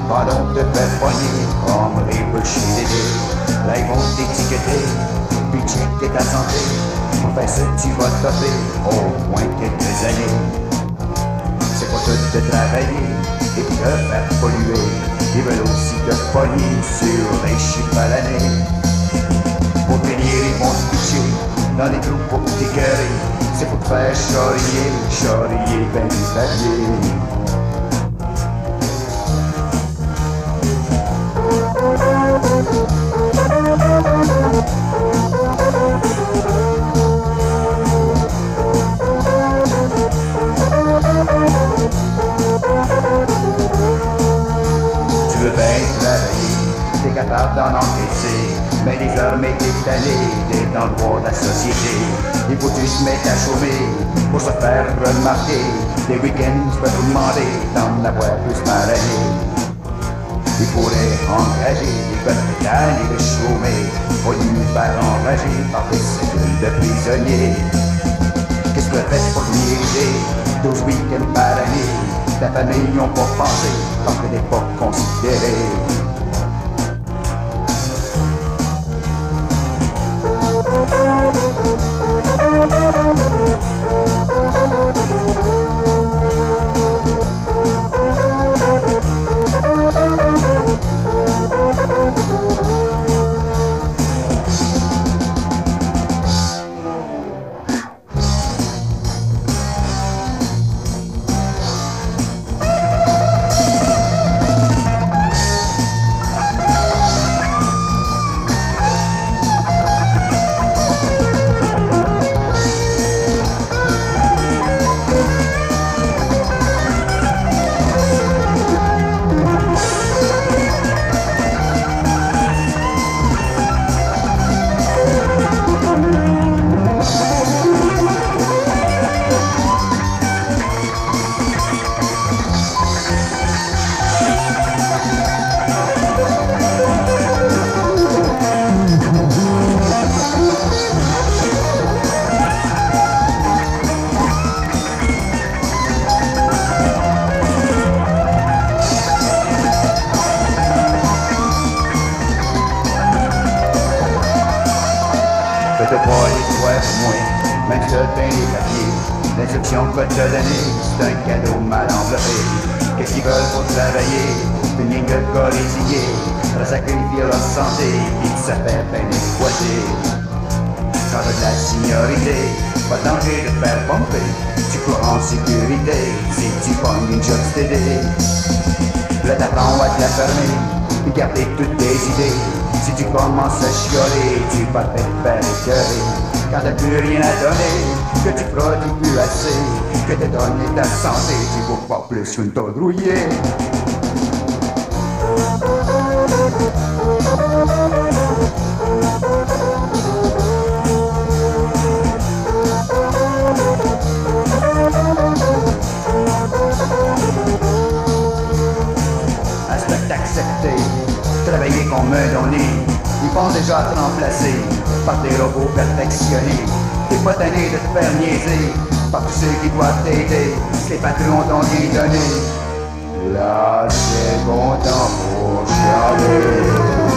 pendant te faire poigner comme les bullshit dédés. Là ils vont t'étiqueter, puis checker ta santé. Pour faire ça tu vas topper au moins quelques années. C'est pour tout de travailler et puis te faire polluer. Ils veulent aussi te pogner sur les chiffres à l'année. Pour finir ils vont se coucher dans des trous pour t'écœurer. C'est pour te faire charrier ben du papier. Tu veux bien travailler, t'es capable d'en encaisser, mais désormais t'es tanné d'être dans le droit de la société. Il faut que tu te mettes à chômer pour se faire remarquer. Les week-ends tu peux te demander d'en avoir plus par année. Il faudrait engager des bonnes tannes et de chômer au lieu de faire enrager par des cellules de prisonniers. Qu'est-ce que tu fais pour mériter 12 week-ends par année? Ta famille n'y ont pas pensé parce que t'es pas considéré. Fais-te pas les doigts pour moi, même si t'as bien les papiers. L'instruction que te donner, c'est un cadeau mal enveloppé. Qu'est-ce qu'ils veulent pour travailler? Une ligne de corrigé, pour sacrifier leur santé, puis ça fait bien exploiter. Quand t'as de la seniorité, pas de danger de te faire pomper. Tu cours en sécurité, si tu pognes une job stédé. Là t'apprends à te la fermer, puis garder toutes tes idées. Si tu commences à chialer, tu vas te faire écœurer. Quand t'as plus rien à donner, que tu produis plus assez, que t'as donné ta santé, tu vaux pas plus qu'une tôle rouillée. Aspect accepté, travailler comme un donné. Ils pensent déjà à te remplacer par des robots perfectionnés. T'es pas tanné de te faire niaiser par tous ceux qui doivent t'aider. Si les patrons t'ont rien donné, là c'est bon temps pour chialer.